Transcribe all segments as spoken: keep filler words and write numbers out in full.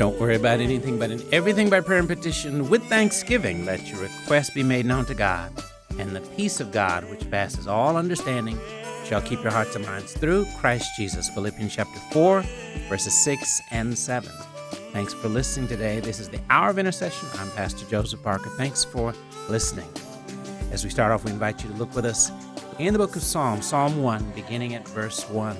Don't worry about anything, but in everything by prayer and petition, with thanksgiving, let your requests be made known to God. And the peace of God, which passes all understanding, shall keep your hearts and minds through Christ Jesus. Philippians chapter four, verses six and seven. Thanks for listening today. This is the Hour of Intercession. I'm Pastor Joseph Parker. Thanks for listening. As we start off, we invite you to look with us in the book of Psalms, Psalm one, beginning at verse one.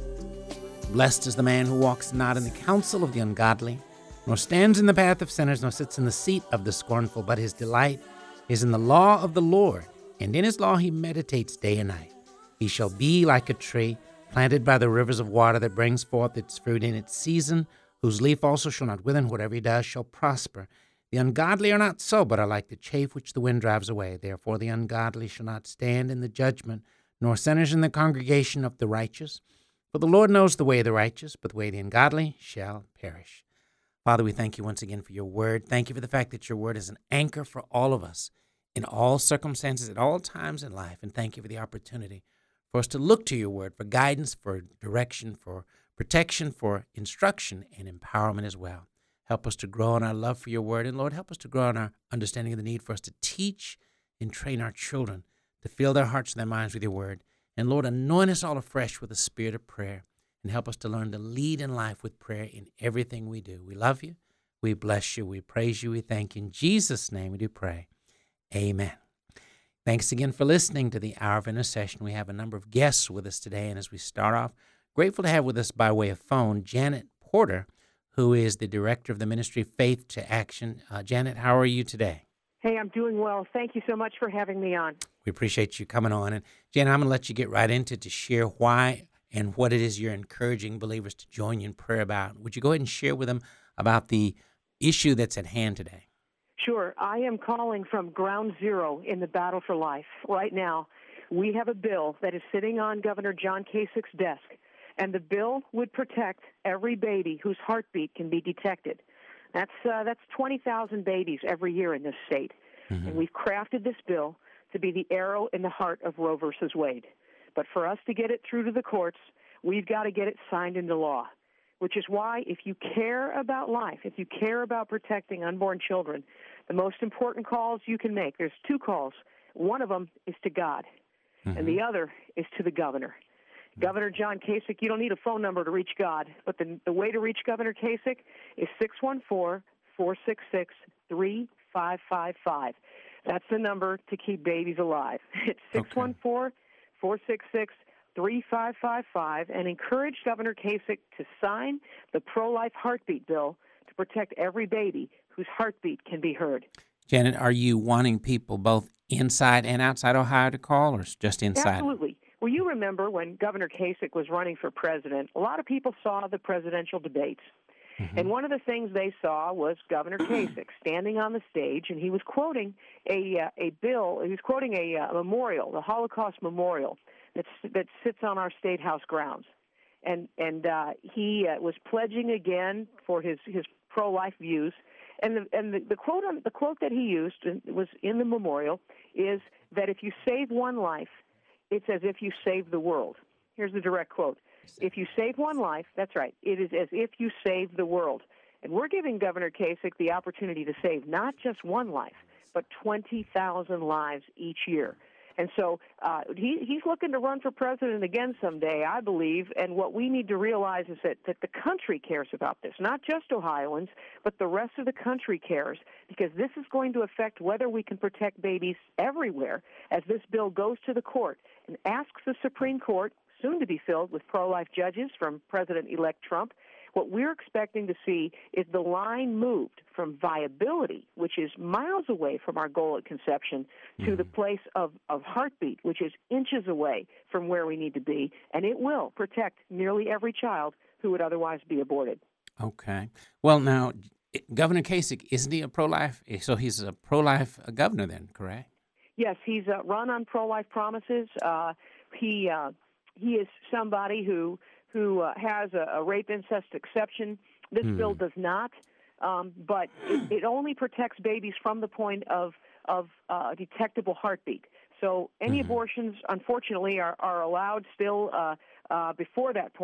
Blessed is the man who walks not in the counsel of the ungodly, nor stands in the path of sinners, nor sits in the seat of the scornful, but his delight is in the law of the Lord, and in his law he meditates day and night. He shall be like a tree planted by the rivers of water that brings forth its fruit in its season, whose leaf also shall not wither, and whatever he does shall prosper. The ungodly are not so, but are like the chaff which the wind drives away. Therefore the ungodly shall not stand in the judgment, nor sinners in the congregation of the righteous. For the Lord knows the way of the righteous, but the way of the ungodly shall perish. Father, we thank you once again for your word. Thank you for the fact that your word is an anchor for all of us in all circumstances, at all times in life. And thank you for the opportunity for us to look to your word for guidance, for direction, for protection, for instruction, and empowerment as well. Help us to grow in our love for your word. And Lord, help us to grow in our understanding of the need for us to teach and train our children to fill their hearts and their minds with your word. And Lord, anoint us all afresh with the spirit of prayer. And help us to learn to lead in life with prayer in everything we do. We love you. We bless you. We praise you. We thank you. In Jesus' name we do pray. Amen. Thanks again for listening to the Hour of Intercession. We have a number of guests with us today. And as we start off, grateful to have with us by way of phone Janet Porter, who is the director of the ministry Faith to Action. Uh, Janet, how are you today? Hey, I'm doing well. Thank you so much for having me on. We appreciate you coming on. And Janet, I'm going to let you get right into it to share why and what it is you're encouraging believers to join you in prayer about. Would you go ahead and share with them about the issue that's at hand today? Sure. I am calling from ground zero in the battle for life. Right now, we have a bill that is sitting on Governor John Kasich's desk, and the bill would protect every baby whose heartbeat can be detected. That's uh, that's twenty thousand babies every year in this state. Mm-hmm. And we've crafted this bill to be the arrow in the heart of Roe versus Wade. But for us to get it through to the courts, we've got to get it signed into law, which is why if you care about life, if you care about protecting unborn children, the most important calls you can make, there's two calls. One of them is to God, mm-hmm. and the other is to the governor. Mm-hmm. Governor John Kasich, you don't need a phone number to reach God, but the, the way to reach Governor Kasich is six one four, four six six, three five five five. That's the number to keep babies alive. It's six one four, four six six, three five five five, and encourage Governor Kasich to sign the pro-life heartbeat bill to protect every baby whose heartbeat can be heard. Janet, are you wanting people both inside and outside Ohio to call, or just inside? Absolutely. Well, you remember when Governor Kasich was running for president, a lot of people saw the presidential debates. Mm-hmm. And one of the things they saw was Governor Kasich standing on the stage, and he was quoting a uh, a bill. He was quoting a uh, memorial, the Holocaust Memorial, that that sits on our state house grounds, and and uh, he uh, was pledging again for his, his pro-life views. And the and the, the quote on, the quote that he used was in the memorial is that if you save one life, it's as if you save the world. Here's the direct quote. If you save one life, that's right, it is as if you save the world. And we're giving Governor Kasich the opportunity to save not just one life, but twenty thousand lives each year. And so uh, he, he's looking to run for president again someday, I believe, and what we need to realize is that, that the country cares about this, not just Ohioans, but the rest of the country cares, because this is going to affect whether we can protect babies everywhere as this bill goes to the court and asks the Supreme Court, soon to be filled with pro-life judges from President-elect Trump. What we're expecting to see is the line moved from viability, which is miles away from our goal at conception, to mm-hmm. the place of, of heartbeat, which is inches away from where we need to be, and it will protect nearly every child who would otherwise be aborted. Okay. Well, now, Governor Kasich, isn't he a pro-life? So he's a pro-life governor then, correct? Yes, he's uh, run on pro-life promises. Uh, he uh, he is somebody who who uh, has a, a rape incest exception. This hmm. bill does not, um, but it, it only protects babies from the point of of uh, detectable heartbeat. So any mm-hmm. abortions, unfortunately, are, are allowed still uh, uh, before that point.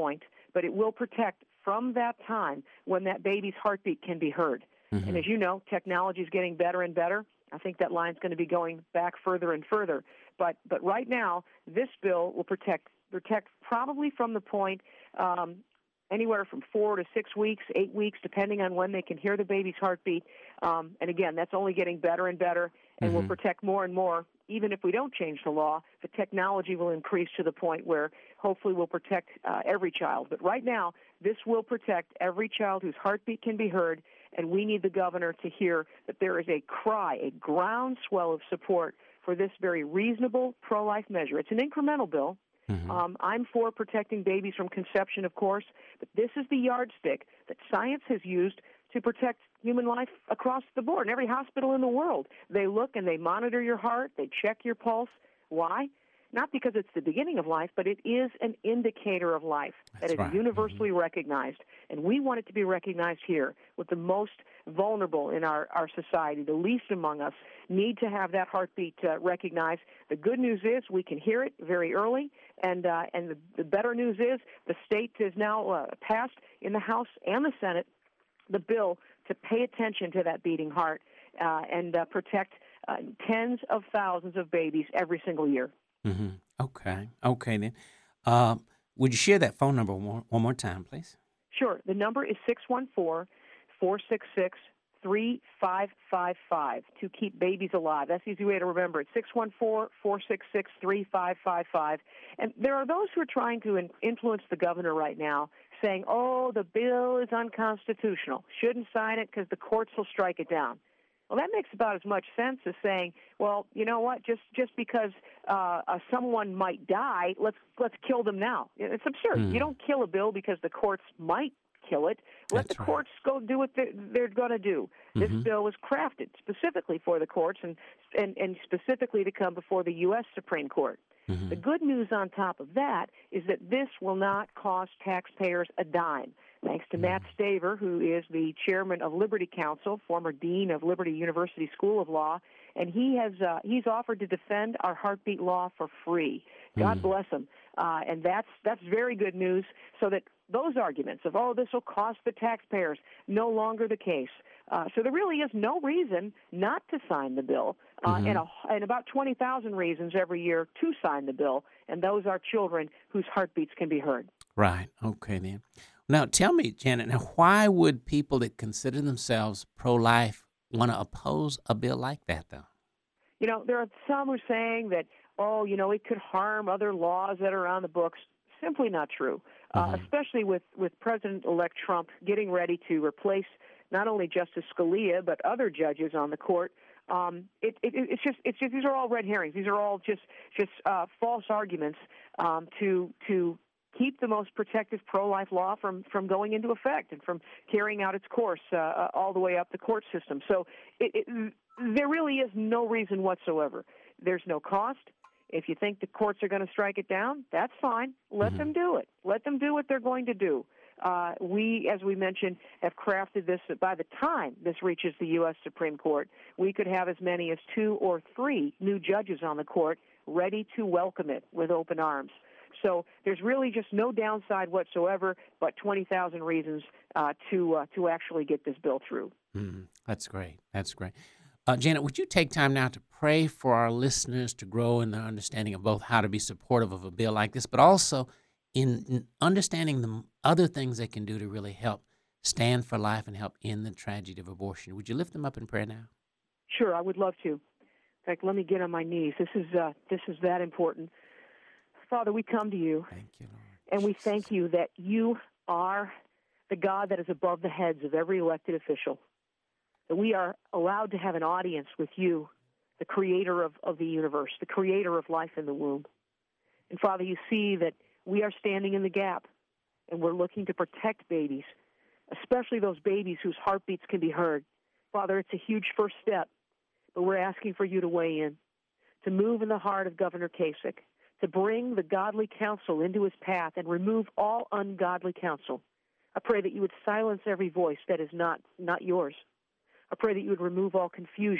but it will protect from that time when that baby's heartbeat can be heard. Mm-hmm. And as you know, technology is getting better and better. I think that line's going to be going back further and further. But but right now, this bill will protect protect probably from the point um, anywhere from four to six weeks, eight weeks, depending on when they can hear the baby's heartbeat. Um, and again, that's only getting better and better, and Mm-hmm. will protect more and more. Even if we don't change the law, the technology will increase to the point where hopefully we'll protect uh, every child. But right now, this will protect every child whose heartbeat can be heard, and we need the governor to hear that there is a cry, a groundswell of support for this very reasonable pro-life measure. It's an incremental bill. Mm-hmm. Um, I'm for protecting babies from conception, of course, but this is the yardstick that science has used to protect human life across the board. In every hospital in the world, they look and they monitor your heart, they check your pulse. Why? Not because it's the beginning of life, but it is an indicator of life That's that is right. universally Mm-hmm. recognized. And we want it to be recognized here with the most vulnerable in our, our society, the least among us, need to have that heartbeat uh, recognized. The good news is we can hear it very early, and uh, and the, the better news is the state has now uh, passed in the House and the Senate the bill to pay attention to that beating heart uh, and uh, protect uh, tens of thousands of babies every single year. Mm-hmm. Okay. Okay, then. Um, would you share that phone number one, one more time, please? Sure. The number is six one four, four six six, three five five five to keep babies alive. That's the easy way to remember it. six one four, four six six, three five five five. And there are those who are trying to in- influence the governor right now, saying, oh, the bill is unconstitutional. Shouldn't sign it because the courts will strike it down. Well, that makes about as much sense as saying, well, you know what? Just just because uh, uh, someone might die, let's let's kill them now. It's absurd. Mm. You don't kill a bill because the courts might kill it. Let That's the right. courts go do what they're, they're going to do. This Mhm. bill was crafted specifically for the courts and, and and specifically to come before the U S Supreme Court. Mhm. The good news on top of that is that this will not cost taxpayers a dime. Thanks to Matt Staver, who is the chairman of Liberty Counsel, former dean of Liberty University School of Law, and he has uh, he's offered to defend our heartbeat law for free. God Mm. bless him. Uh, and that's that's very good news. So that those arguments of oh this will cost the taxpayers no longer the case. Uh, so there really is no reason not to sign the bill, uh, Mhm. and, a, and about twenty thousand reasons every year to sign the bill, and those are children whose heartbeats can be heard. Right. Okay, then. Now, tell me, Janet, now why would people that consider themselves pro-life want to oppose a bill like that, though? You know, there are some who are saying that, oh, you know, it could harm other laws that are on the books. Simply not true, uh, Mhm. especially with, with President-elect Trump getting ready to replace not only Justice Scalia but other judges on the court. Um, it, it, it's just, it's just, these are all red herrings. These are all just, just uh, false arguments um, to to keep the most protective pro-life law from, from going into effect and from carrying out its course uh, uh, all the way up the court system. So it, it, there really is no reason whatsoever. There's no cost. If you think the courts are going to strike it down, that's fine. Let Mhm. them do it. Let them do what they're going to do. Uh, we, as we mentioned, have crafted this. By the time this reaches the U S Supreme Court, we could have as many as two or three new judges on the court ready to welcome it with open arms. So there's really just no downside whatsoever, but twenty thousand reasons uh, to uh, to actually get this bill through. Mm, that's great. That's great. Uh, Janet, would you take time now to pray for our listeners to grow in their understanding of both how to be supportive of a bill like this, but also in, in understanding the other things they can do to really help stand for life and help end the tragedy of abortion? Would you lift them up in prayer now? Sure, I would love to. In fact, let me get on my knees. This is uh, this is that important. Father, we come to you, Thank you, Lord. and we thank you that you are the God that is above the heads of every elected official, that we are allowed to have an audience with you, the creator of, of the universe, the creator of life in the womb. And Father, you see that we are standing in the gap, and we're looking to protect babies, especially those babies whose heartbeats can be heard. Father, it's a huge first step, but we're asking for you to weigh in, to move in the heart of Governor Kasich, to bring the godly counsel into his path and remove all ungodly counsel. I pray that you would silence every voice that is not, not yours. I pray that you would remove all confusion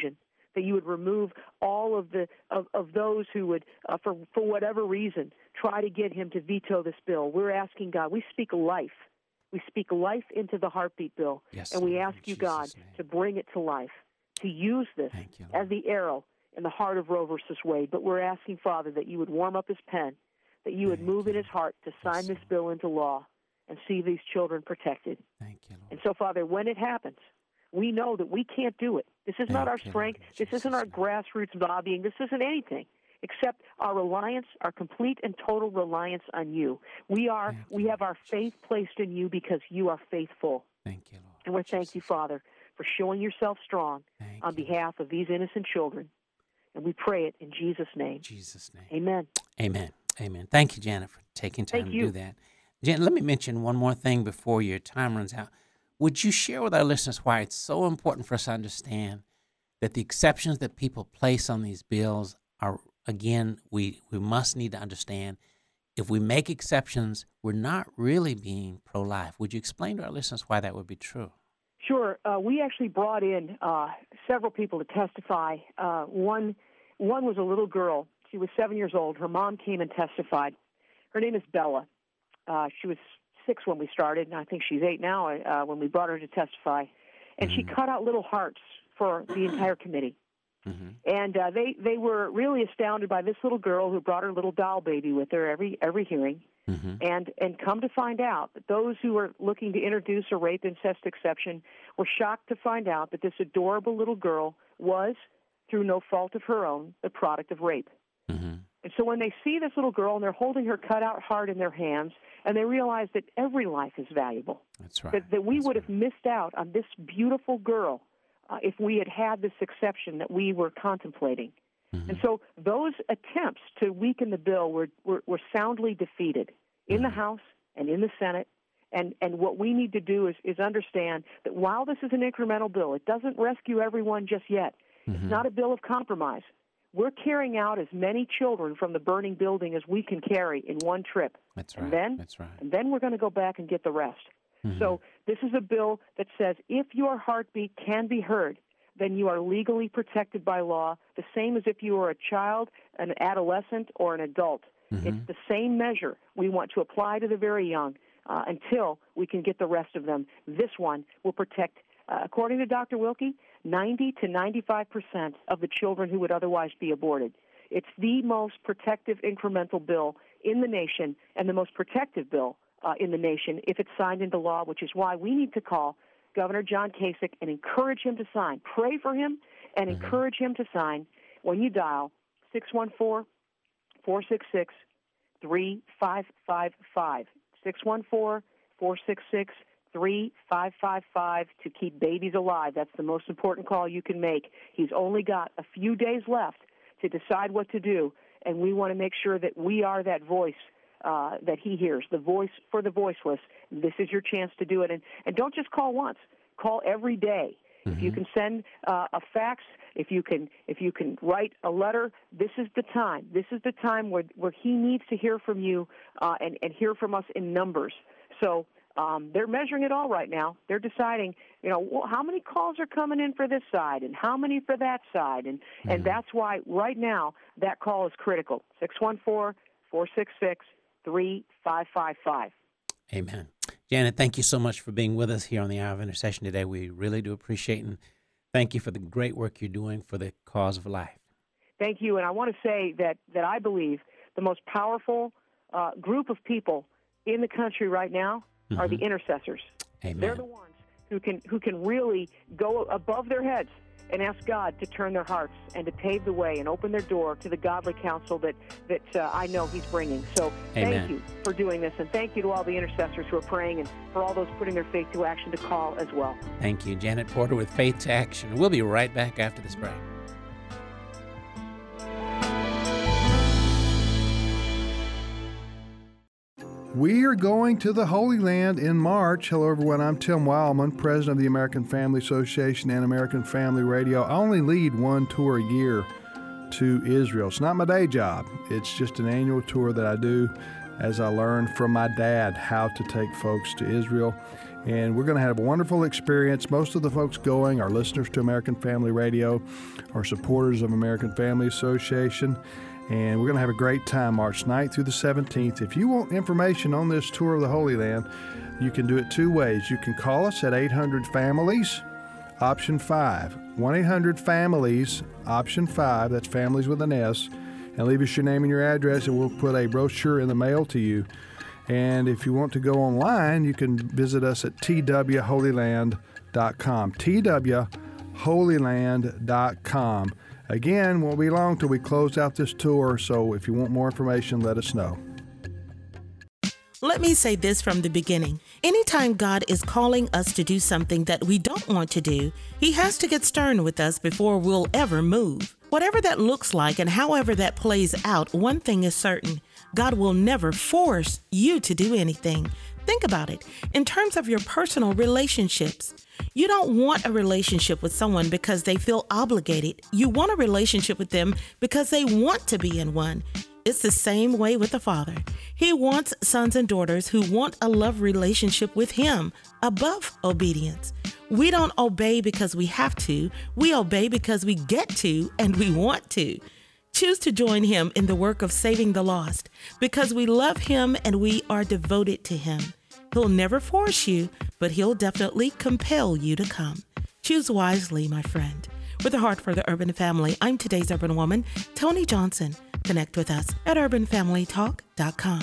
that you would remove all of the of, of those who would, uh, for for whatever reason, try to get him to veto this bill. We're asking God. We speak life. We speak life into the heartbeat bill, yes, and we Lord, ask you, Jesus' God, name. to bring it to life, to use this Thank you, Lord. as the arrow in the heart of Roe versus Wade. But we're asking, Father, that you would warm up his pen, that you would Thank move you, in his heart to sign Yes, this Lord. bill into law and see these children protected. Thank you, Lord. And so, Father, when it happens, we know that we can't do it. This is not Thank our you, Lord, strength. in This isn't our Jesus' name. grassroots lobbying. This isn't anything except our reliance, our complete and total reliance on you. We are, Thank we you, have our faith placed in you because you are faithful. Thank you, Lord. And we thank you, Jesus' Father, for showing yourself strong Thank on you, behalf of these innocent children. And we pray it in Jesus' name. In Jesus' name. Amen. Amen. Amen. Thank you, Janet, for taking time Thank to you. do that. Janet, let me mention one more thing before your time runs out. Would you share with our listeners why it's so important for us to understand that the exceptions that people place on these bills are, again, we, we must need to understand if we make exceptions, we're not really being pro-life. Would you explain to our listeners why that would be true? Sure. Uh, we actually brought in uh, several people to testify. Uh, one, one was a little girl. She was seven years old. Her mom came and testified. Her name is Bella. Uh, she was six when we started, and I think she's eight now uh, when we brought her to testify. And Mm-hmm. she cut out little hearts for the entire committee. Mm-hmm. And uh, they, they were really astounded by this little girl who brought her little doll baby with her every every hearing. Mm-hmm. And and come to find out that those who were looking to introduce a rape incest exception were shocked to find out that this adorable little girl was, through no fault of her own, the product of rape. Mm-hmm. And so when they see this little girl and they're holding her cut-out heart in their hands, and they realize that every life is valuable, That's right. that, that we That's would right. have missed out on this beautiful girl uh, if we had had this exception that we were contemplating. Mm-hmm. And so those attempts to weaken the bill were, were, were soundly defeated in the House and in the Senate. And, and what we need to do is, is understand that while this is an incremental bill, it doesn't rescue everyone just yet. Mm-hmm. It's not a bill of compromise. We're carrying out as many children from the burning building as we can carry in one trip. That's right. And then, That's right. and then we're going to go back and get the rest. Mm-hmm. So this is a bill that says if your heartbeat can be heard, then you are legally protected by law, the same as if you were a child, an adolescent, or an adult. Mm-hmm. It's the same measure we want to apply to the very young uh, until we can get the rest of them. This one will protect, uh, according to Doctor Wilkie, ninety to ninety-five percent of the children who would otherwise be aborted. It's the most protective incremental bill in the nation and the most protective bill uh, in the nation if it's signed into law, which is why we need to call Governor John Kasich and encourage him to sign. Pray for him and Mm-hmm. encourage him to sign when you dial six one four, four six six, three five five five. six one four, four six six, three five five five to keep babies alive. That's the most important call you can make. He's only got a few days left to decide what to do, and we want to make sure that we are that voice uh, that he hears, the voice for the voiceless. This is your chance to do it. And, and don't just call once. Call every day. Mm-hmm. If you can send uh, a fax, if you can if you can write a letter, this is the time. This is the time where, where he needs to hear from you uh, and, and hear from us in numbers. So um, they're measuring it all right now. They're deciding, you know, well, how many calls are coming in for this side and how many for that side. And, mm-hmm. and that's why right now that call is critical, six one four, four six six, three five five five. Amen. Janet, thank you so much for being with us here on the Hour of Intercession today. We really do appreciate it, and thank you for the great work you're doing for the cause of life. Thank you, and I want to say that, that I believe the most powerful uh, group of people in the country right now mm-hmm. are the intercessors. Amen. They're the ones who can who can really go above their heads and ask God to turn their hearts and to pave the way and open their door to the godly counsel that, that uh, I know he's bringing. So Amen. Thank you for doing this, and thank you to all the intercessors who are praying and for all those putting their faith to action to call as well. Thank you, Janet Porter with Faith to Action. We'll be right back after this break. We are going to the Holy Land in March. Hello, everyone. I'm Tim Wildman, president of the American Family Association and American Family Radio. I only lead one tour a year to Israel. It's not my day job. It's just an annual tour that I do as I learned from my dad how to take folks to Israel. And we're going to have a wonderful experience. Most of the folks going are listeners to American Family Radio, are supporters of American Family Association. And we're going to have a great time March ninth through the seventeenth. If you want information on this tour of the Holy Land, you can do it two ways. You can call us at eight hundred families, option five. one eight hundred families, option five. That's families with an S. And leave us your name and your address, and we'll put a brochure in the mail to you. And if you want to go online, you can visit us at t w holy land dot com. t w holy land dot com. Again, won't be long till we close out this tour, so if you want more information, let us know. Let me say this from the beginning. Anytime God is calling us to do something that we don't want to do, He has to get stern with us before we'll ever move. Whatever that looks like and however that plays out, one thing is certain. God will never force you to do anything. Think about it. In terms of your personal relationships, you don't want a relationship with someone because they feel obligated. You want a relationship with them because they want to be in one. It's the same way with the Father. He wants sons and daughters who want a love relationship with Him above obedience. We don't obey because we have to. We obey because we get to and we want to. Choose to join Him in the work of saving the lost because we love Him and we are devoted to Him. He'll never force you, but He'll definitely compel you to come. Choose wisely, my friend. With a heart for the urban family, I'm today's urban woman, Toni Johnson. Connect with us at urban family talk dot com.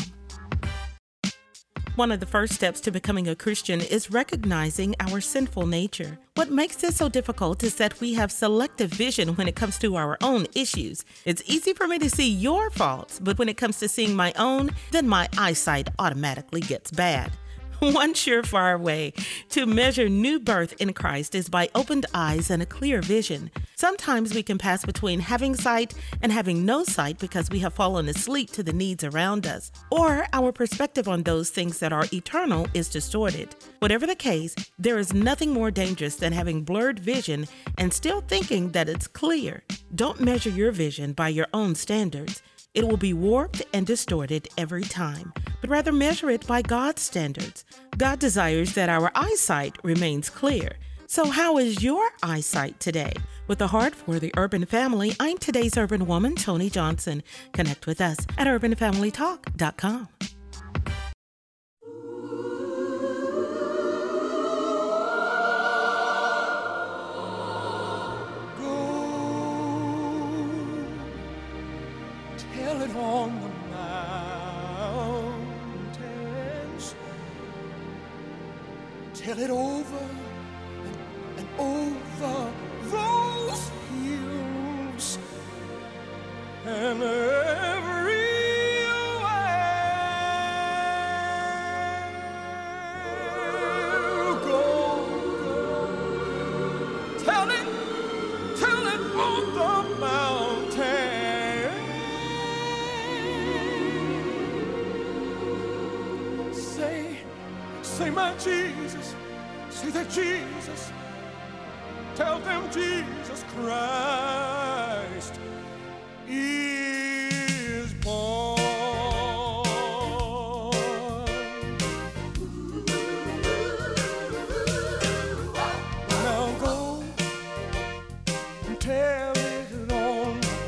One of the first steps to becoming a Christian is recognizing our sinful nature. What makes this so difficult is that we have selective vision when it comes to our own issues. It's easy for me to see your faults, but when it comes to seeing my own, then my eyesight automatically gets bad. One surefire way to measure new birth in Christ is by opened eyes and a clear vision. Sometimes we can pass between having sight and having no sight because we have fallen asleep to the needs around us, or our perspective on those things that are eternal is distorted. Whatever the case, there is nothing more dangerous than having blurred vision and still thinking that it's clear. Don't measure your vision by your own standards. It will be warped and distorted every time, but rather measure it by God's standards. God desires that our eyesight remains clear. So how is your eyesight today? With a heart for the urban family, I'm today's urban woman, Toni Johnson. Connect with us at urban family talk dot com. Tell it on the mountains. Tell it over and, and over those hills and everywhere. Go, go. Tell it, tell it on the mountains. Say, my Jesus, say that Jesus, tell them Jesus Christ is born. Now go and tell it on the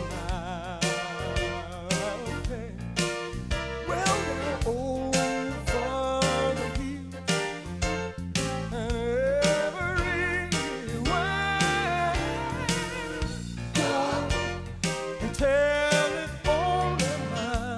mountain. Well, they're over. Tell it on the mountain.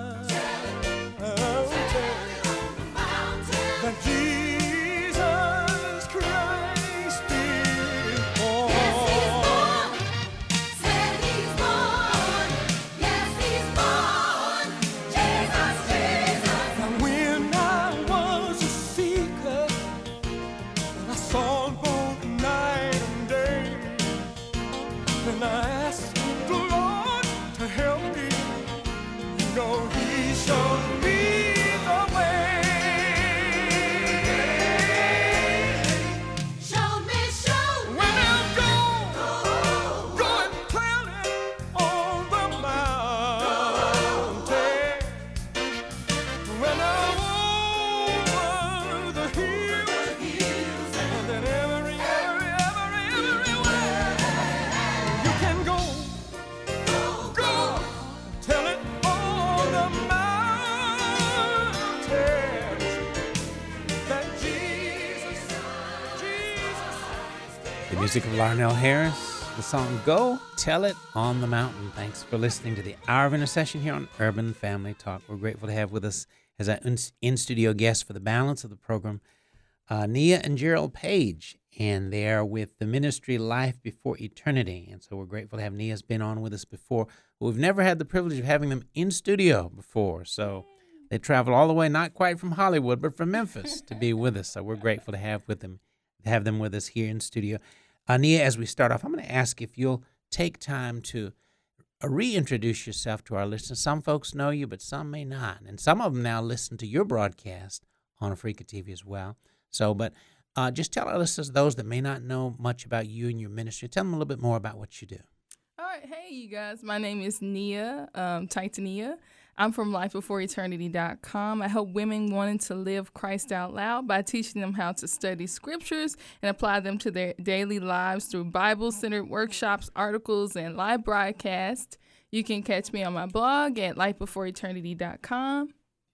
The music of Larnell Harris, the song Go Tell It on the Mountain. Thanks for listening to the Hour of Intercession here on Urban Family Talk. We're grateful to have with us as our in-studio guest for the balance of the program, uh, Nia and Gerald Page, and they are with the ministry Life Before Eternity. And so we're grateful to have Nia's been on with us before. We've never had the privilege of having them in studio before, so they traveled all the way, not quite from Hollywood, but from Memphis to be with us. So we're grateful to have with them, have them with us here in studio. Uh, Nia, as we start off, I'm going to ask if you'll take time to uh, reintroduce yourself to our listeners. Some folks know you, but some may not. And some of them now listen to your broadcast on Africa T V as well. So, but uh, just tell our listeners, those that may not know much about you and your ministry, tell them a little bit more about what you do. All right. Hey, you guys. My name is Nia um, Titania. I'm from life before eternity dot com. I help women wanting to live Christ out loud by teaching them how to study scriptures and apply them to their daily lives through Bible-centered workshops, articles, and live broadcasts. You can catch me on my blog at life before eternity dot com.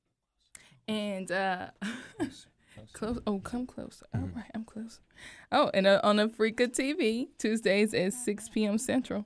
And, uh, close. Oh, come closer. All right, I'm close. Oh, and uh, on Africa T V, Tuesdays at six p.m. Central.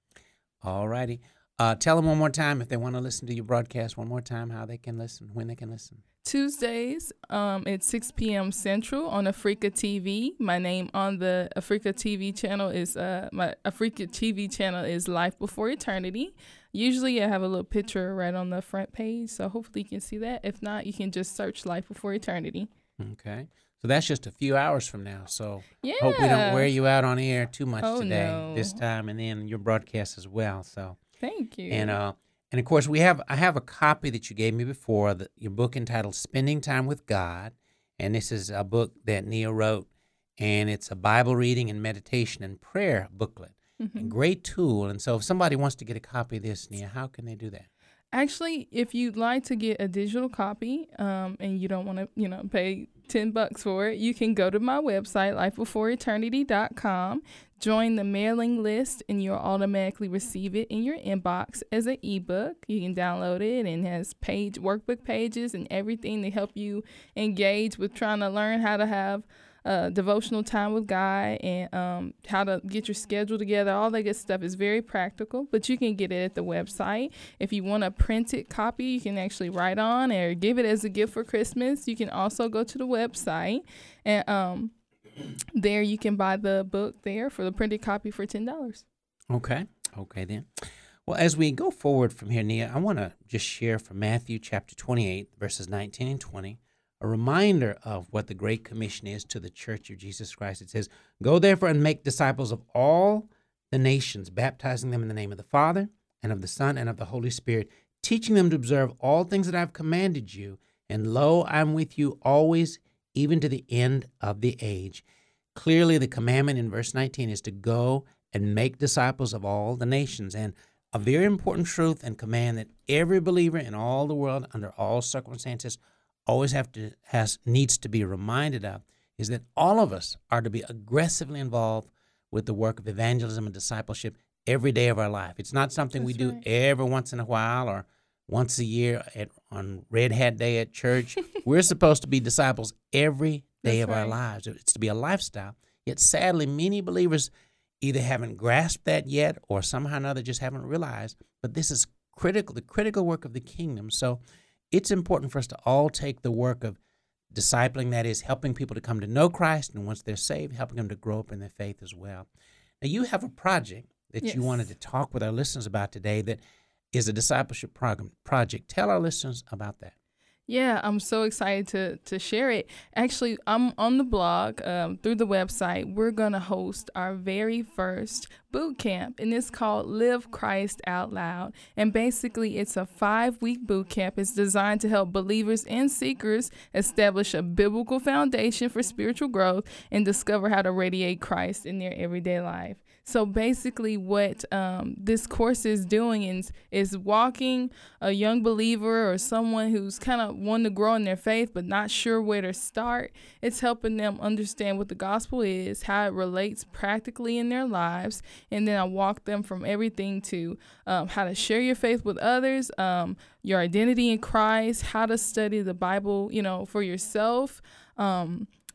All righty. Uh, tell them one more time if they want to listen to your broadcast one more time, how they can listen, when they can listen. Tuesdays um, at six p.m. Central on Africa T V. My name on the Africa T V channel is, uh, my Africa T V channel is Life Before Eternity. Usually I have a little picture right on the front page, so hopefully you can see that. If not, you can just search Life Before Eternity. Okay. So that's just a few hours from now. So yeah. Hope we don't wear you out on air too much oh, today, no. this time, and then your broadcast as well. So thank you. And uh, and of course we have I have a copy that you gave me before, the, your book entitled Spending Time with God, and this is a book that Nia wrote, and it's a Bible reading and meditation and prayer booklet. Mm-hmm. A great tool. And so if somebody wants to get a copy of this, Nia, how can they do that? Actually, if you'd like to get a digital copy um, and you don't want to, you know, pay ten bucks for it, you can go to my website, life before eternity dot com, join the mailing list, and you'll automatically receive it in your inbox as an ebook. You can download it, and it has page workbook pages and everything to help you engage with trying to learn how to have Uh, devotional time with God and um, how to get your schedule together. All that good stuff is very practical, but you can get it at the website. If you want a printed copy, you can actually write on or give it as a gift for Christmas. You can also go to the website, and um, there you can buy the book there for the printed copy for ten dollars. Okay. Okay, then. Well, as we go forward from here, Nia, I want to just share from Matthew chapter twenty-eight, verses nineteen and twenty, a reminder of what the Great Commission is to the Church of Jesus Christ. It says, "Go therefore and make disciples of all the nations, baptizing them in the name of the Father and of the Son and of the Holy Spirit, teaching them to observe all things that I have commanded you. And lo, I am with you always, even to the end of the age." Clearly, the commandment in verse nineteen is to go and make disciples of all the nations. And a very important truth and command that every believer in all the world, under all circumstances, always have to has needs to be reminded of is that all of us are to be aggressively involved with the work of evangelism and discipleship every day of our life. It's not something That's we right. do every once in a while or once a year at on Red Hat Day at church. We're supposed to be disciples every day That's of right. our lives. It's to be a lifestyle. Yet sadly, many believers either haven't grasped that yet or somehow or another just haven't realized. But this is critical, the critical work of the kingdom. So it's important for us to all take the work of discipling, that is, helping people to come to know Christ, and once they're saved, helping them to grow up in their faith as well. Now, you have a project that yes. you wanted to talk with our listeners about today that is a discipleship program project. Tell our listeners about that. Yeah, I'm so excited to to share it. Actually, I'm on the blog um, through the website. We're going to host our very first boot camp, and it's called Live Christ Out Loud. And basically, it's a five-week boot camp. It's designed to help believers and seekers establish a biblical foundation for spiritual growth and discover how to radiate Christ in their everyday life. So basically what um, this course is doing is, is walking a young believer or someone who's kind of wanting to grow in their faith but not sure where to start. It's helping them understand what the gospel is, how it relates practically in their lives, and then I walk them from everything to um, how to share your faith with others, um, your identity in Christ, how to study the Bible, you know, for yourself, um,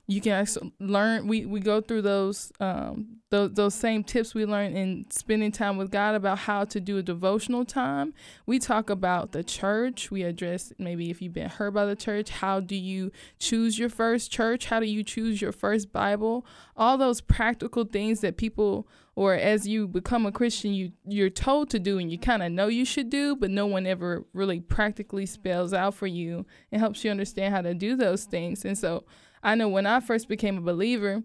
You can actually learn. We, we go through those um those those same tips we learned in spending time with God about how to do a devotional time. We talk about the church. We address maybe if you've been hurt by the church. How do you choose your first church? How do you choose your first Bible? All those practical things that people, or as you become a Christian, you you're told to do and you kind of know you should do, but no one ever really practically spells out for you and helps you understand how to do those things. And so I know when I first became a believer,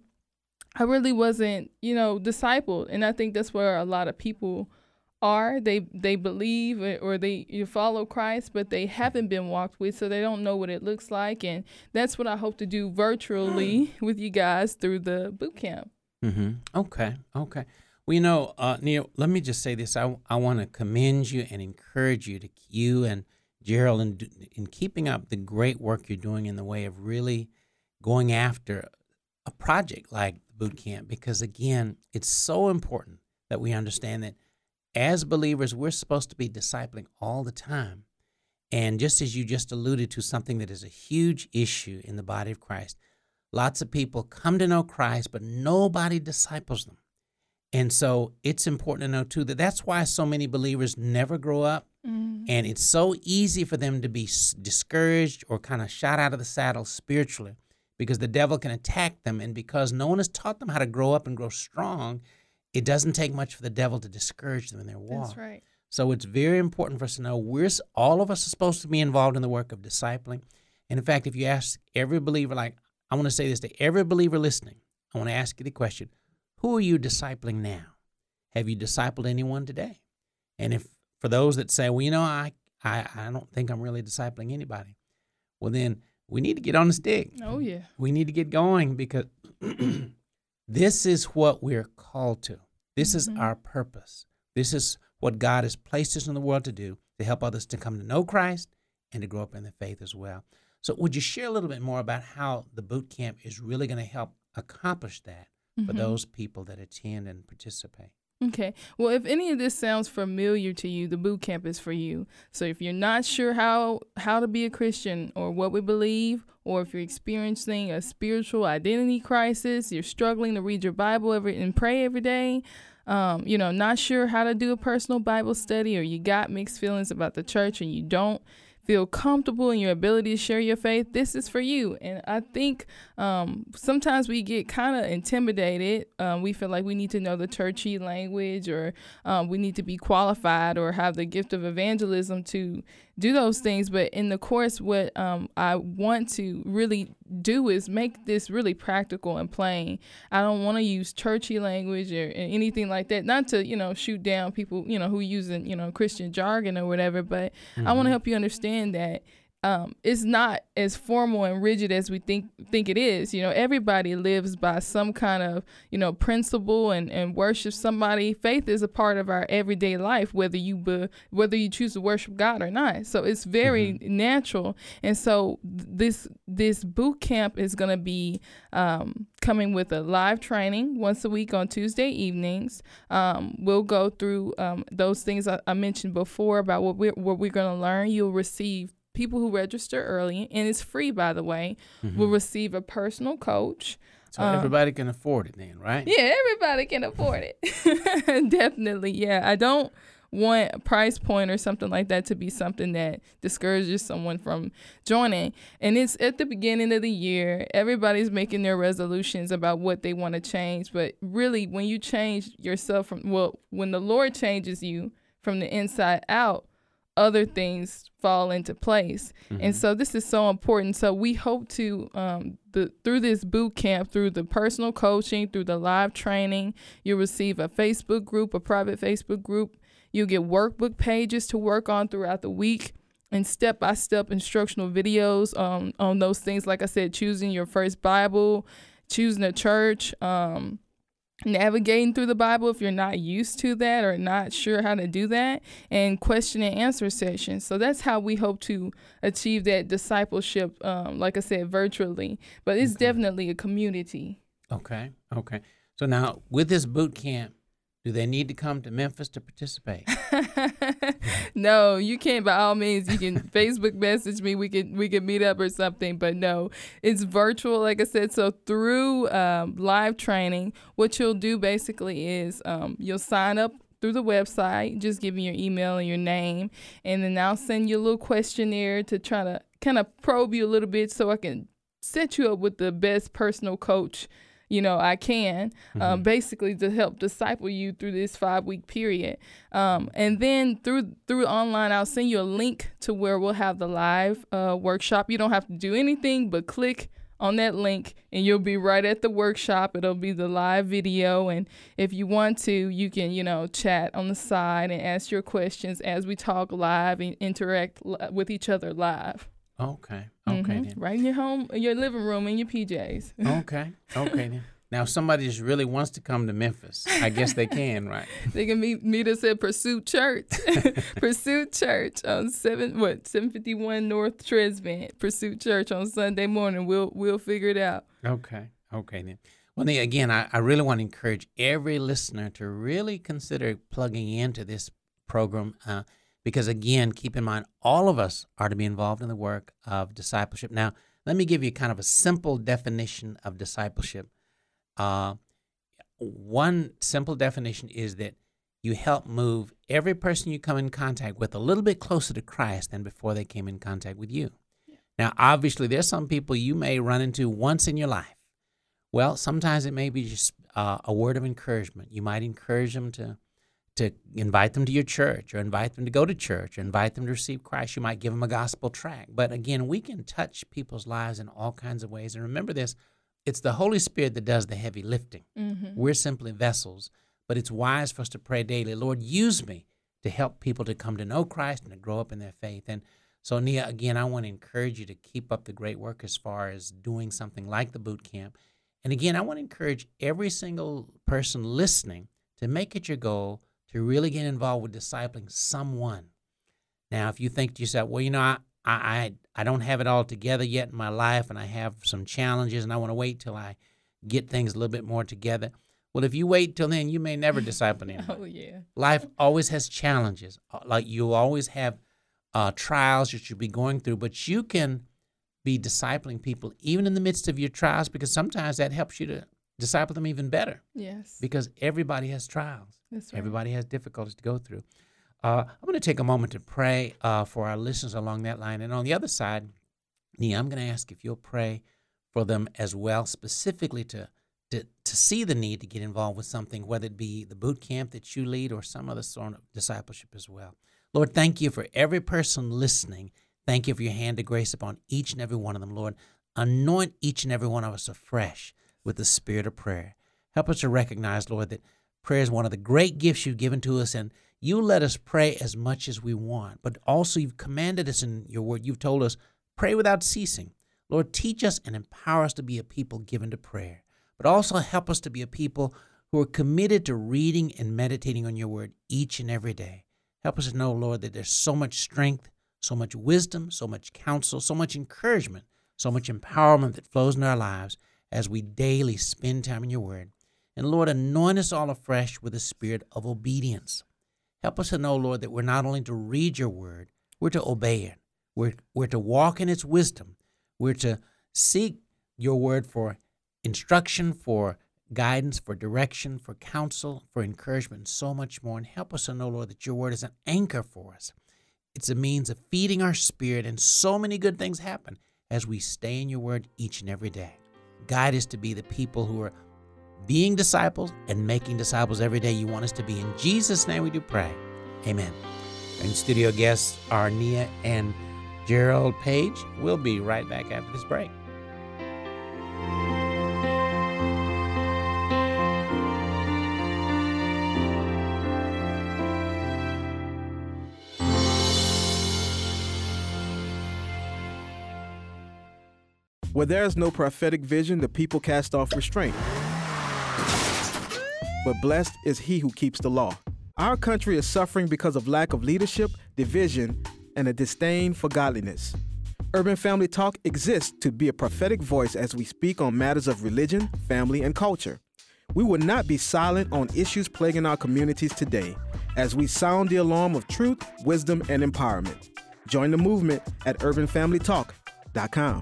I really wasn't, you know, discipled. And I think that's where a lot of people are. They they believe or they you follow Christ, but they haven't been walked with, so they don't know what it looks like. And that's what I hope to do virtually with you guys through the boot camp. Mm-hmm. Okay, okay. Well, you know, uh, Neil, let me just say this. I, I want to commend you and encourage you, to you and Gerald, in, in keeping up the great work you're doing in the way of really going after a project like the boot camp, because again, it's so important that we understand that as believers, we're supposed to be discipling all the time. And just as you just alluded to, something that is a huge issue in the body of Christ, lots of people come to know Christ, but nobody disciples them. And so it's important to know, too, that that's why so many believers never grow up. Mm-hmm. And it's so easy for them to be discouraged or kind of shot out of the saddle spiritually, because the devil can attack them. And because no one has taught them how to grow up and grow strong, it doesn't take much for the devil to discourage them in their walk. That's right. So it's very important for us to know we're all of us are supposed to be involved in the work of discipling. And in fact, if you ask every believer, like I want to say this to every believer listening, I want to ask you the question, who are you discipling now? Have you discipled anyone today? And if for those that say, well, you know, I, I, I don't think I'm really discipling anybody, well, then we need to get on the stick. Oh, yeah. We need to get going, because this is what we're called to. This is mm-hmm. our purpose. This is what God has placed us in the world to do, to help others to come to know Christ and to grow up in the faith as well. So would you share a little bit more about how the boot camp is really going to help accomplish that mm-hmm. for those people that attend and participate? Okay. Well, if any of this sounds familiar to you, the boot camp is for you. So if you're not sure how, how to be a Christian or what we believe, or if you're experiencing a spiritual identity crisis, you're struggling to read your Bible every and pray every day, um, you know, not sure how to do a personal Bible study, or you got mixed feelings about the church and you don't feel comfortable in your ability to share your faith, this is for you. And I think um, sometimes we get kind of intimidated. Um, we feel like we need to know the churchy language, or um, we need to be qualified or have the gift of evangelism to do those things. But in the course, what um, I want to really do is make this really practical and plain. I don't want to use churchy language or anything like that. Not to, you know, shoot down people, you know, who using, you know, Christian jargon or whatever. But mm-hmm. I want to help you understand that um, it's not as formal and rigid as we think think it is. You know, everybody lives by some kind of, you know, principle and, and worships somebody. Faith is a part of our everyday life, whether you be, whether you choose to worship God or not. So it's very mm-hmm. natural. And so this this boot camp is going to be um, coming with a live training once a week on Tuesday evenings. Um, we'll go through um, those things I, I mentioned before about what we're, what we're going to learn. You'll receive people who register early, and it's free, by the way, mm-hmm. will receive a personal coach. So um, everybody can afford it then, right? Yeah, everybody can afford it. Definitely, yeah. I don't want a price point or something like that to be something that discourages someone from joining. And it's at the beginning of the year. Everybody's making their resolutions about what they want to change. But really, when you change yourself from, well, when the Lord changes you from the inside out, other things fall into place. Mm-hmm. And so this is so important. So we hope to, um, the through this boot camp, through the personal coaching, through the live training, you'll receive a Facebook group, a private Facebook group. You'll get workbook pages to work on throughout the week, and step-by-step instructional videos um, on those things. Like I said, choosing your first Bible, choosing a church, um, navigating through the Bible if you're not used to that or not sure how to do that, and question and answer sessions. So that's how we hope to achieve that discipleship, um, like I said, virtually. But it's okay. Definitely a community. Okay, okay. So now with this boot camp, do they need to come to Memphis to participate? No, you can't. By all means, you can Facebook message me. We can we can meet up or something. But no, it's virtual, like I said. So through um, live training, what you'll do basically is um, you'll sign up through the website, just give me your email and your name, and then I'll send you a little questionnaire to try to kind of probe you a little bit so I can set you up with the best personal coach, you know, I can, mm-hmm. um, basically to help disciple you through this five-week period. Um, and then through through online, I'll send you a link to where we'll have the live uh, workshop. You don't have to do anything but click on that link, and you'll be right at the workshop. It'll be the live video, and if you want to, you can, you know, chat on the side and ask your questions as we talk live and interact li- with each other live. Okay, okay. Mm-hmm. Then. Right in your home, in your living room, in your P Js. Okay, okay then. Now, if somebody just really wants to come to Memphis, I guess they can, right? They can meet meet us at Pursuit Church, Pursuit Church on seven what seven fifty one North Tresvant, Pursuit Church on Sunday morning. We'll we'll figure it out. Okay, okay then. Well, then again, I, I really want to encourage every listener to really consider plugging into this program, uh, because again, keep in mind, all of us are to be involved in the work of discipleship. Now, let me give you kind of a simple definition of discipleship. Uh, one simple definition is that you help move every person you come in contact with a little bit closer to Christ than before they came in contact with you. Yeah. Now, obviously, there's some people you may run into once in your life. Well, sometimes it may be just uh, a word of encouragement. You might encourage them to to invite them to your church, or invite them to go to church, or invite them to receive Christ. You might give them a gospel tract. But again, we can touch people's lives in all kinds of ways. And remember this, it's the Holy Spirit that does the heavy lifting. Mm-hmm. We're simply vessels, but it's wise for us to pray daily, Lord, use me to help people to come to know Christ and to grow up in their faith. And so, Nia, again, I want to encourage you to keep up the great work as far as doing something like the boot camp. And again, I want to encourage every single person listening to make it your goal to really get involved with discipling someone. Now, if you think to yourself, well, you know, I, I, I don't have it all together yet in my life, and I have some challenges, and I want to wait till I get things a little bit more together. Well, if you wait till then, you may never disciple anyone. Oh, yeah. Life always has challenges. Like, you'll always have uh, trials that you'll be going through, but you can be discipling people even in the midst of your trials, because sometimes that helps you to disciple them even better. Yes. Because everybody has trials. That's right. Everybody has difficulties to go through. Uh, I'm going to take a moment to pray uh, for our listeners along that line. And on the other side, Nia, I'm going to ask if you'll pray for them as well, specifically to, to to see the need to get involved with something, whether it be the boot camp that you lead or some other sort of discipleship as well. Lord, thank you for every person listening. Thank you for your hand of grace upon each and every one of them, Lord. Anoint each and every one of us afresh with the spirit of prayer. Help us to recognize, Lord, that prayer is one of the great gifts you've given to us, and you let us pray as much as we want, but also you've commanded us in your word. You've told us, pray without ceasing. Lord, teach us and empower us to be a people given to prayer, but also help us to be a people who are committed to reading and meditating on your word each and every day. Help us to know, Lord, that there's so much strength, so much wisdom, so much counsel, so much encouragement, so much empowerment that flows in our lives as we daily spend time in your word. And Lord, anoint us all afresh with a spirit of obedience. Help us to know, Lord, that we're not only to read your word, we're to obey it. We're, we're to walk in its wisdom. We're to seek your word for instruction, for guidance, for direction, for counsel, for encouragement, and so much more. And help us to know, Lord, that your word is an anchor for us. It's a means of feeding our spirit, and so many good things happen as we stay in your word each and every day. Guide us to be the people who are being disciples and making disciples every day you want us to be. In Jesus' name we do pray. Amen. And studio guests are Nia and Gerald Page. We'll be right back after this break. Where there is no prophetic vision, the people cast off restraint. But blessed is he who keeps the law. Our country is suffering because of lack of leadership, division, and a disdain for godliness. Urban Family Talk exists to be a prophetic voice as we speak on matters of religion, family, and culture. we would not be silent on issues plaguing our communities today as we sound the alarm of truth, wisdom, and empowerment. Join the movement at urban family talk dot com.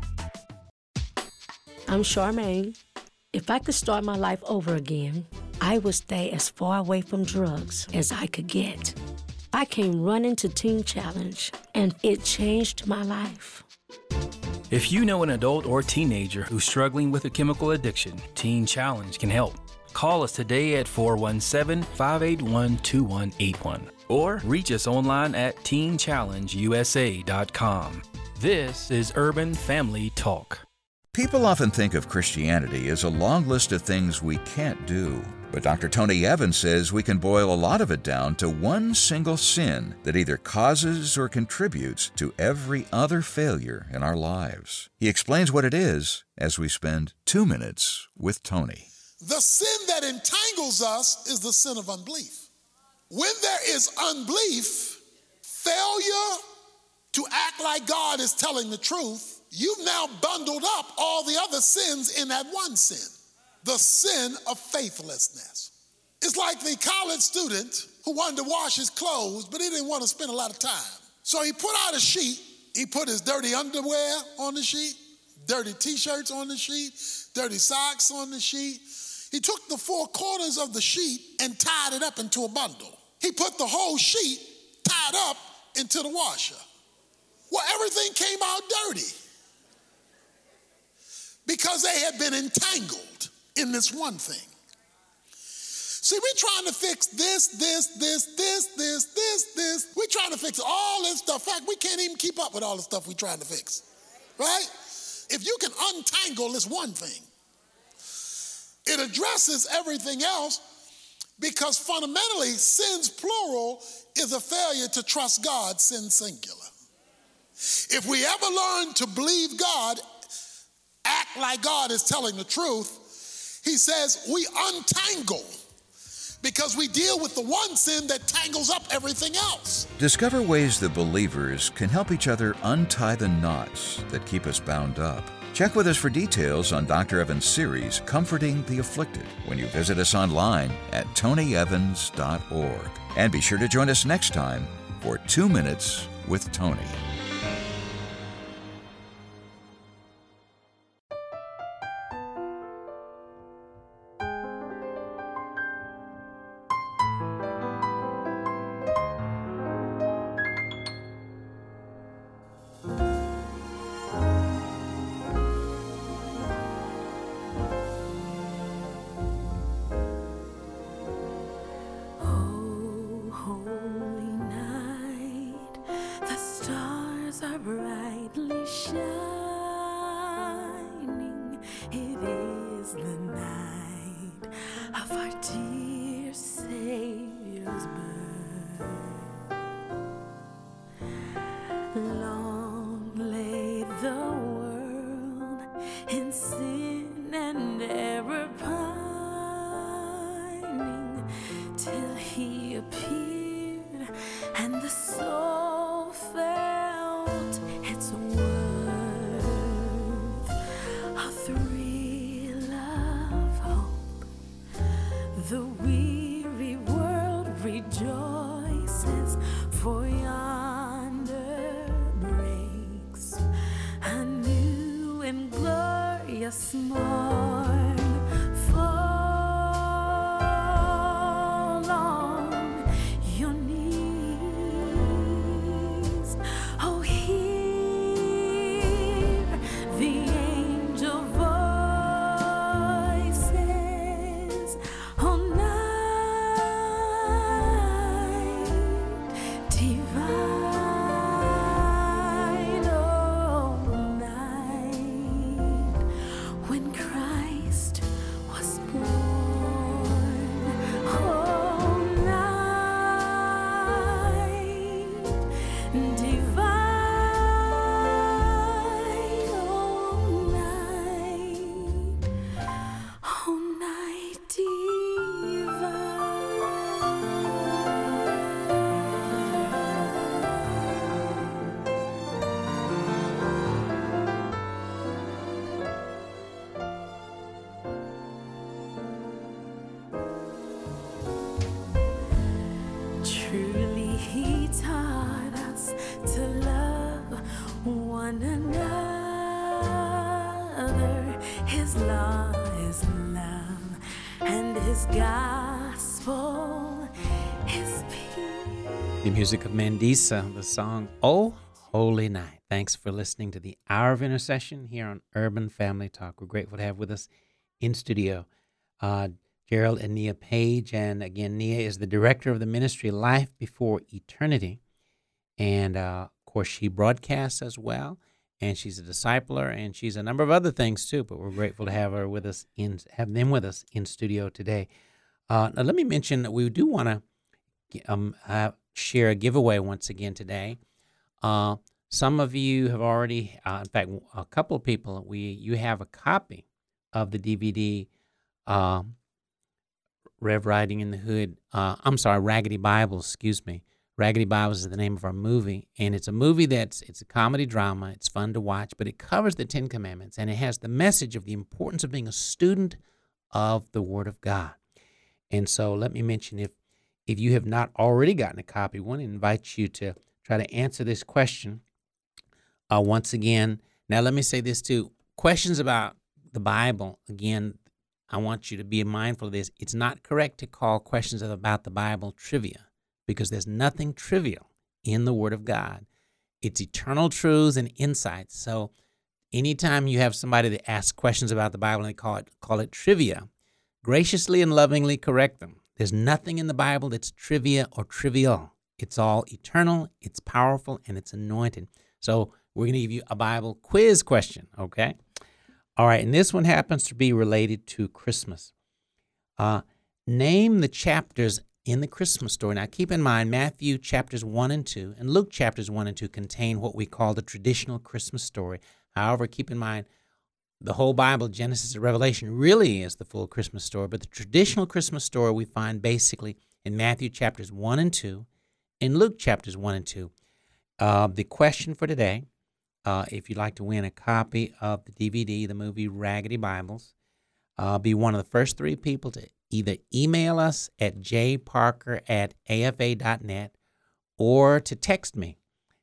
I'm Charmaine. If I could start my life over again, I would stay as far away from drugs as I could get. I came running to Teen Challenge, and it changed my life. If you know an adult or teenager who's struggling with a chemical addiction, Teen Challenge can help. Call us today at four one seven, five eight one, two one eight one or reach us online at teen challenge u s a dot com. This is Urban Family Talk. People often think of Christianity as a long list of things we can't do. But Doctor Tony Evans says we can boil a lot of it down to one single sin that either causes or contributes to every other failure in our lives. He explains what it is as we spend two minutes with Tony. The sin that entangles us is the sin of unbelief. When there is unbelief, failure to act like God is telling the truth, you've now bundled up all the other sins in that one sin, the sin of faithlessness. It's like the college student who wanted to wash his clothes, but he didn't want to spend a lot of time. So he put out a sheet. He put his dirty underwear on the sheet, dirty t-shirts on the sheet, dirty socks on the sheet. He took the four corners of the sheet and tied it up into a bundle. He put the whole sheet tied up into the washer. Well, everything came out dirty because they had been entangled in this one thing. See, we're trying to fix this, this, this, this, this, this, this. We're trying to fix all this stuff. In fact, we can't even keep up with all the stuff we're trying to fix, right? If you can untangle this one thing, it addresses everything else, because fundamentally, sins plural is a failure to trust God, sin singular. If we ever learn to believe God, act like God is telling the truth, he says we untangle, because we deal with the one sin that tangles up everything else. Discover ways that believers can help each other untie the knots that keep us bound up. Check with us for details on Doctor Evans' series, Comforting the Afflicted, when you visit us online at tony evans dot org. And be sure to join us next time for Two Minutes with Tony. When Christ This gospel is peace. The music of Mandisa, the song, Oh Holy Night. Thanks for listening to the Hour of Intercession here on Urban Family Talk. We're grateful to have with us in studio uh, Gerald and Nia Page. And again, Nia is the director of the ministry Life Before Eternity. And uh, of course, she broadcasts as well. And she's a discipler, and she's a number of other things too. But we're grateful to have her with us in, have them with us in studio today. Uh, now, let me mention that we do want to um, uh, share a giveaway once again today. Uh, some of you have already, uh, in fact, a couple of people, we you have a copy of the D V D, uh, Rev Riding in the Hood. Uh, I'm sorry, Raggedy Bibles. Excuse me. Raggedy Bibles is the name of our movie, and it's a movie that's it's a comedy drama. It's fun to watch, but it covers the Ten Commandments, and it has the message of the importance of being a student of the Word of God. And so, let me mention if if you have not already gotten a copy, I want to invite you to try to answer this question. Uh, once again, now let me say this too. Questions about the Bible, again, I want you to be mindful of this. It's not correct to call questions about the Bible trivia because there's nothing trivial in the Word of God. It's eternal truths and insights. So anytime you have somebody that asks questions about the Bible and they call it, call it trivia, graciously and lovingly correct them. There's nothing in the Bible that's trivia or trivial. It's all eternal, it's powerful, and it's anointed. So we're going to give you a Bible quiz question, okay? All right, and this one happens to be related to Christmas. Uh, name the chapters in the Christmas story. Now, keep in mind, Matthew chapters one and two and Luke chapters one and two contain what we call the traditional Christmas story. However, keep in mind, the whole Bible, Genesis to Revelation, really is the full Christmas story. But the traditional Christmas story we find basically in Matthew chapters one and two, in Luke chapters one and two. Uh, the question for today, uh, if you'd like to win a copy of the D V D, the movie Raggedy Bibles, uh, be one of the first three people to either email us at jparker at afa dot net or to text me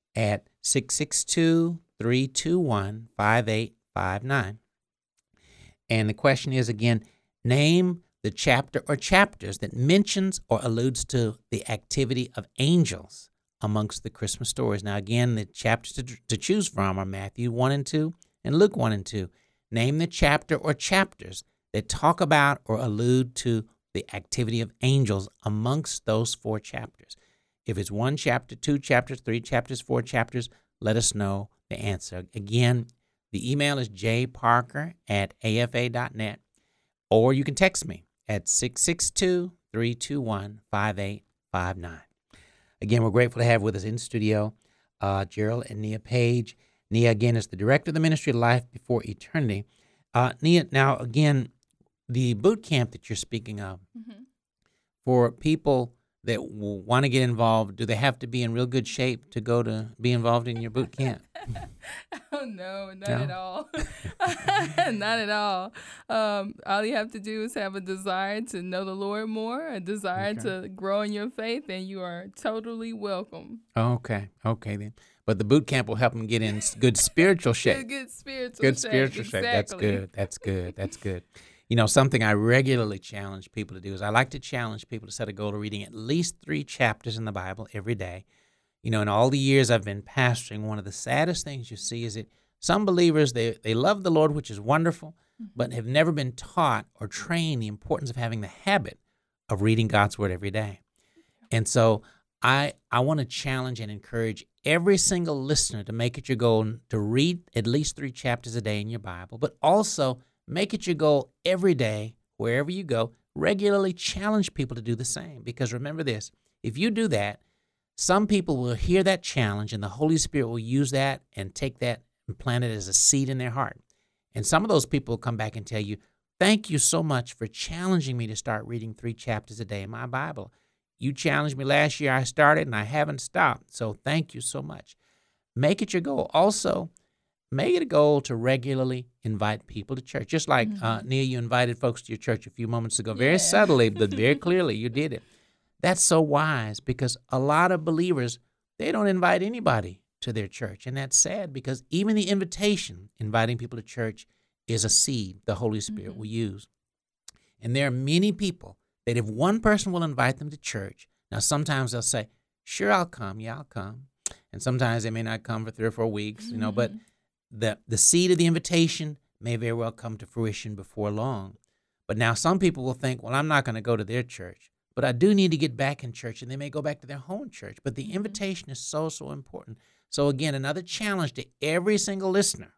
at six six two, three two one, five eight five nine. And the question is, again, name the chapter or chapters that mentions or alludes to the activity of angels amongst the Christmas stories. Now, again, the chapters to, to choose from are Matthew one and two and Luke one and two. Name the chapter or chapters that talk about or allude to the activity of angels amongst those four chapters. If it's one chapter, two chapters, three chapters, four chapters, let us know the answer. Again, the email is jparker at afa dot net, or you can text me at six six two, three two one, five eight five nine. Again, we're grateful to have with us in studio uh, Gerald and Nia Page. Nia, again, is the director of the ministry Life Before Eternity. Uh, Nia, now, again, the boot camp that you're speaking of, mm-hmm. for people that will want to get involved, do they have to be in real good shape to go to be involved in your boot camp? Oh, no, not No? at all. Not at all. Um, all you have to do is have a desire to know the Lord more, a desire Okay. to grow in your faith, and you are totally welcome. Okay, okay then. But the boot camp will help them get in s- good spiritual shape. Good, good spiritual Good shape. spiritual shape. That's Exactly. good. That's good. That's good. You know, something I regularly challenge people to do is I like to challenge people to set a goal of reading at least three chapters in the Bible every day. You know, in all the years I've been pastoring, one of the saddest things you see is that some believers, they, they love the Lord, which is wonderful, mm-hmm. but have never been taught or trained the importance of having the habit of reading God's Word every day. And so I I want to challenge and encourage every single listener to make it your goal to read at least three chapters a day in your Bible, but also make it your goal every day, wherever you go, regularly challenge people to do the same. Because remember this, if you do that, some people will hear that challenge and the Holy Spirit will use that and take that and plant it as a seed in their heart. And some of those people will come back and tell you, thank you so much for challenging me to start reading three chapters a day in my Bible. You challenged me last year, I started, and I haven't stopped. So thank you so much. Make it your goal. Also, make it a goal to regularly invite people to church. Just like, mm-hmm. uh, Nia, you invited folks to your church a few moments ago. Very yeah. subtly, but very clearly, you did it. That's so wise because a lot of believers, they don't invite anybody to their church. And that's sad because even the invitation, inviting people to church, is a seed the Holy Spirit mm-hmm. will use. And there are many people that if one person will invite them to church, now sometimes they'll say, sure, I'll come. Yeah, I'll come. And sometimes they may not come for three or four weeks, you know, but the the seed of the invitation may very well come to fruition before long. But now some people will think, well, I'm not going to go to their church, but I do need to get back in church, and they may go back to their home church. But the invitation is so, so important. So again, another challenge to every single listener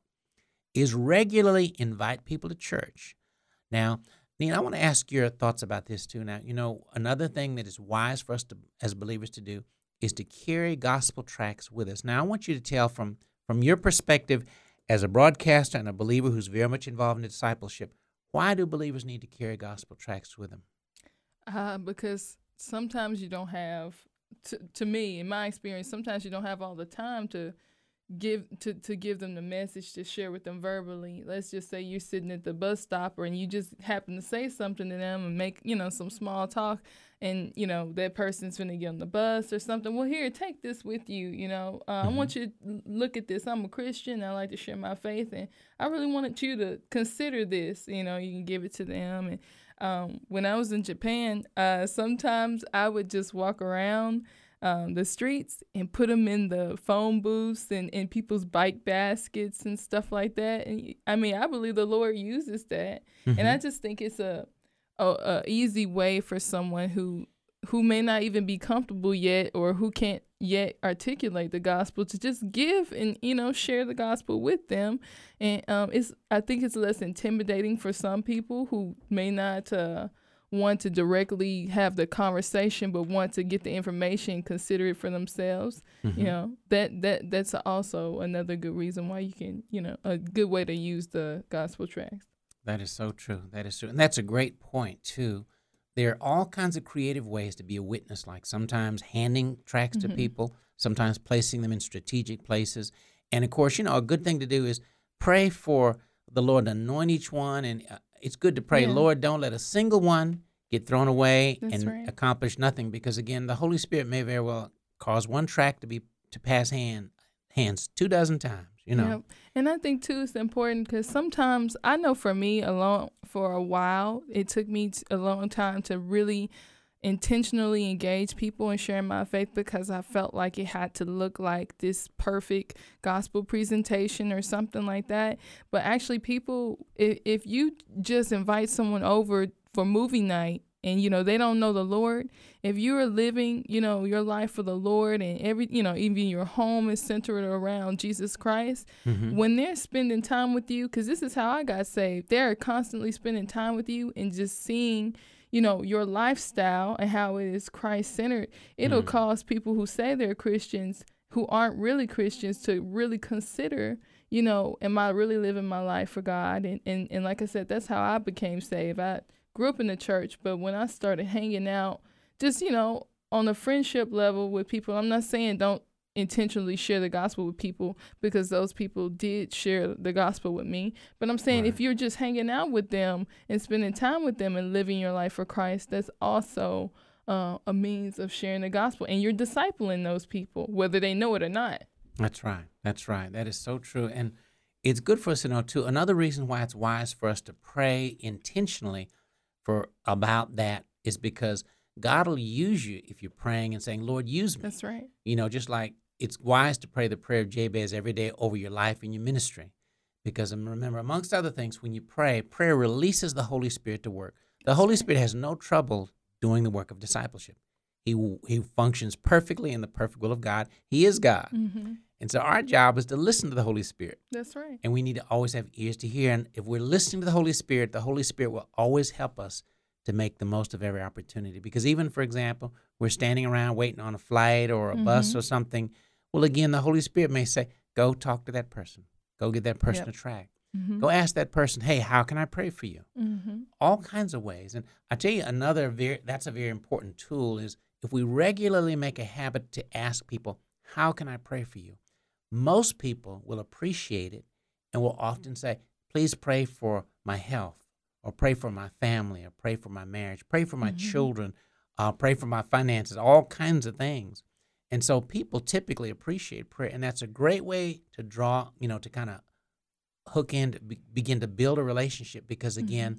is regularly invite people to church. Now, Nina, I want to ask your thoughts about this too. Now, you know, another thing that is wise for us to, as believers to do is to carry gospel tracts with us. Now, I want you to tell from, from your perspective as a broadcaster and a believer who's very much involved in discipleship, why do believers need to carry gospel tracts with them? Uh, because sometimes you don't have, to, to me, in my experience, sometimes you don't have all the time to give to, to give them the message to share with them verbally. Let's just say you're sitting at the bus stop and you just happen to say something to them and make, you know, some small talk, and, you know, that person's going to get on the bus or something. Well, here, take this with you, you know. Uh, mm-hmm. I want you to look at this. I'm a Christian. I like to share my faith, and I really wanted you to consider this. You know, you can give it to them. And um, when I was in Japan, uh, sometimes I would just walk around Um, the streets and put them in the phone booths and in people's bike baskets and stuff like that. And I mean, I believe the Lord uses that. Mm-hmm. And I just think it's a, a, a easy way for someone who who may not even be comfortable yet, or who can't yet articulate the gospel, to just give and, you know, share the gospel with them. And um, it's I think it's less intimidating for some people who may not uh, want to directly have the conversation, but want to get the information, consider it for themselves. Mm-hmm. You know, that that that's also another good reason why you can, you know, a good way to use the gospel tracts. That is so true. That is true. And that's a great point, too. There are all kinds of creative ways to be a witness, like sometimes handing tracts mm-hmm. to people, sometimes placing them in strategic places. And, of course, you know, a good thing to do is pray for the Lord to anoint each one. And uh, it's good to pray, yeah. Lord, don't let a single one get thrown away That's and right. accomplish nothing. Because, again, the Holy Spirit may very well cause one tract to be to pass hand hands two dozen times. You know, yep. And I think too it's important because sometimes I know for me alone for a while it took me a long time to really intentionally engage people in sharing my faith, because I felt like it had to look like this perfect gospel presentation or something like that. But actually, people, if, if you just invite someone over for movie night, and, you know, they don't know the Lord, if you are living, you know, your life for the Lord, and every, you know, even your home is centered around Jesus Christ, mm-hmm. when they're spending time with you, because this is how I got saved, they're constantly spending time with you and just seeing, you know, your lifestyle and how it is Christ-centered, it'll mm. cause people who say they're Christians who aren't really Christians to really consider, you know, am I really living my life for God? And, and, and like I said, that's how I became saved. I grew up in the church, but when I started hanging out, just, you know, on a friendship level with people, I'm not saying don't intentionally share the gospel with people, because those people did share the gospel with me. But I'm saying right. if you're just hanging out with them and spending time with them and living your life for Christ, that's also uh, a means of sharing the gospel. And you're discipling those people, whether they know it or not. That's right. That's right. That is so true. And it's good for us to know, too, another reason why it's wise for us to pray intentionally for about that is because God will use you if you're praying and saying, Lord, use me. That's right. You know, just like it's wise to pray the prayer of Jabez every day over your life and your ministry. Because remember, amongst other things, when you pray, prayer releases the Holy Spirit to work. The Holy Spirit has no trouble doing the work of discipleship. He he functions perfectly in the perfect will of God. He is God. Mm-hmm. And so our job is to listen to the Holy Spirit. That's right. And we need to always have ears to hear. And if we're listening to the Holy Spirit, the Holy Spirit will always help us to make the most of every opportunity. Because even, for example, we're standing around waiting on a flight or a mm-hmm. bus or something. Well, again, the Holy Spirit may say, go talk to that person. Go get that person yep. a tract. Mm-hmm. Go ask that person, hey, how can I pray for you? Mm-hmm. All kinds of ways. And I tell you, another very, that's a very important tool is if we regularly make a habit to ask people, how can I pray for you? Most people will appreciate it and will often say, please pray for my health, or pray for my family, or pray for my marriage, pray for my mm-hmm. children, uh, pray for my finances, all kinds of things. And so people typically appreciate prayer, and that's a great way to draw, you know, to kind of hook in, be, begin to build a relationship, because, again, mm-hmm.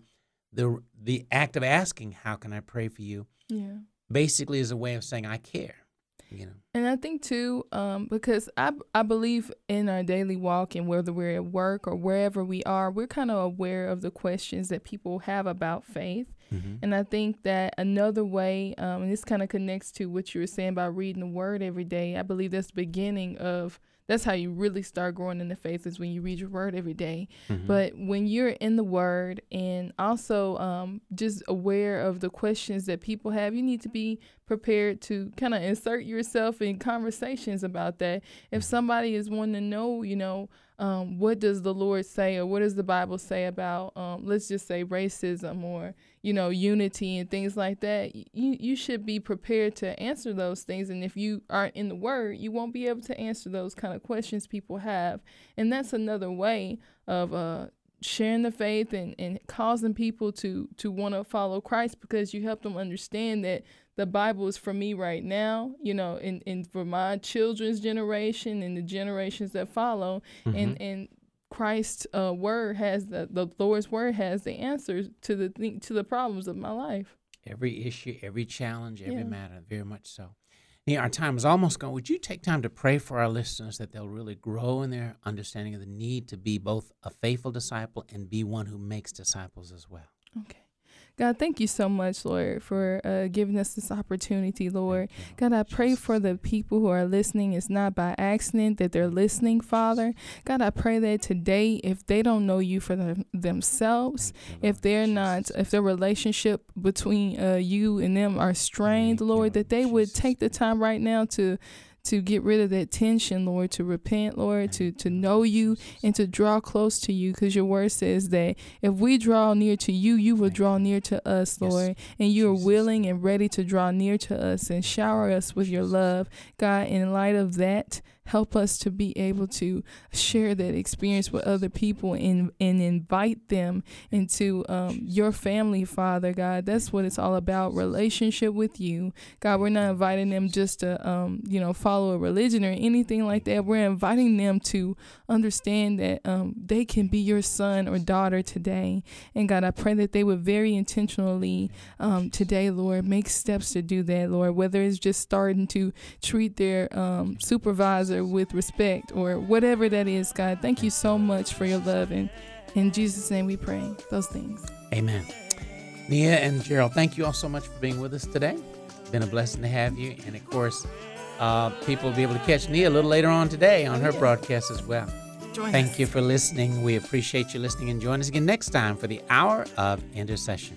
the the act of asking, how can I pray for you, Yeah. basically is a way of saying I care. You know. And I think too, um, because I I believe in our daily walk, and whether we're at work or wherever we are, we're kind of aware of the questions that people have about faith. Mm-hmm. And I think that another way, um, and this kind of connects to what you were saying about reading the Word every day. I believe that's the beginning of. That's how you really start growing in the faith, is when you read your word every day. Mm-hmm. But when you're in the word, and also um, just aware of the questions that people have, you need to be prepared to kind of insert yourself in conversations about that. If somebody is wanting to know, you know, um, what does the Lord say, or what does the Bible say about, um, let's just say racism, or, you know, unity and things like that, you, you should be prepared to answer those things. And if you aren't in the word, you won't be able to answer those kind of questions people have. And that's another way of uh, sharing the faith and, and causing people to, to want to follow Christ, because you help them understand that the Bible is for me right now, you know, and, and for my children's generation and the generations that follow. Mm-hmm. And, and Christ's uh, word has the, the Lord's word has the answers to the th- to the problems of my life. Every issue, every challenge, every Yeah. matter, very much so. Yeah, our time is almost gone. Would you take time to pray for our listeners that they'll really grow in their understanding of the need to be both a faithful disciple and be one who makes disciples as well? Okay. God, thank you so much, Lord, for uh, giving us this opportunity, Lord. God, I pray for the people who are listening. It's not by accident that they're listening, Father. God, I pray that today, if they don't know you for them, themselves, if they're not, if their relationship between uh, you and them are strained, Lord, that they would take the time right now to to get rid of that tension, Lord, to repent, Lord, to, to know you and to draw close to you, because your word says that if we draw near to you, you will draw near to us, Lord, and you are willing and ready to draw near to us and shower us with your love. God, in light of that, help us to be able to share that experience with other people and, and invite them into um, your family, Father God. That's what it's all about, relationship with you. God, we're not inviting them just to, um, you know, follow a religion or anything like that. We're inviting them to understand that um, they can be your son or daughter today. And God, I pray that they would very intentionally um, today, Lord, make steps to do that, Lord, whether it's just starting to treat their um, supervisor with respect or whatever that is. God, thank you so much for your love, and in Jesus' name we pray those things. Amen. Nia and Gerald, thank you all so much for being with us today. It's been a blessing to have you, and of course uh, people will be able to catch Nia a little later on today on her broadcast as well. Join thank us. you for listening. We appreciate you listening, and join us again next time for the Hour of Intercession.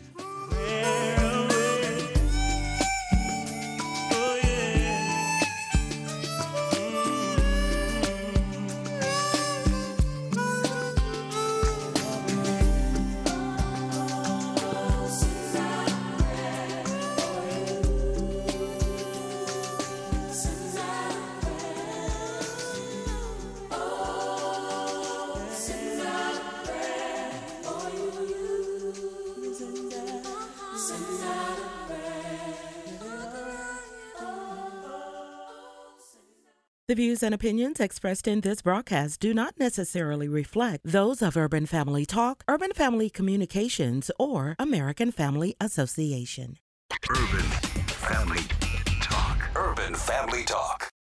The views and opinions expressed in this broadcast do not necessarily reflect those of Urban Family Talk, Urban Family Communications, or American Family Association. Urban Family Talk. Urban Family Talk.